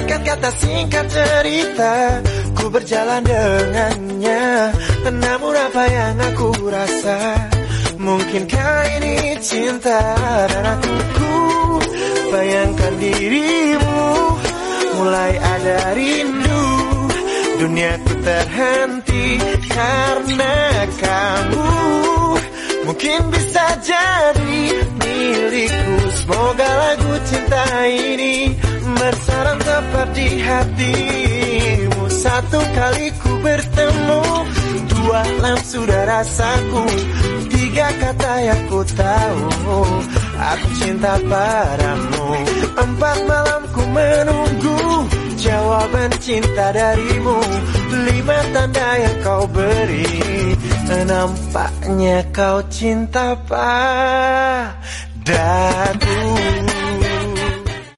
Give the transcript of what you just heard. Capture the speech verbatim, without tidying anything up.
Singkat kata, singkat cerita, ku berjalan dengannya. Namun apa yang aku rasa, mungkinkah ini cinta? Dan aku ku bayangkan dirimu, mulai ada rindu. Duniaku terhenti karena kamu. Mungkin bisa jadi milikku. Semoga lagu cinta ini bersarang tepat di hatimu. Satu kali ku bertemu, dua lam sudah rasaku, tiga kata yang ku tahu, aku cinta padamu. Empat malam ku menunggu jawaban cinta darimu. Lima tanda yang kau beri, nampaknya kau cinta padaku.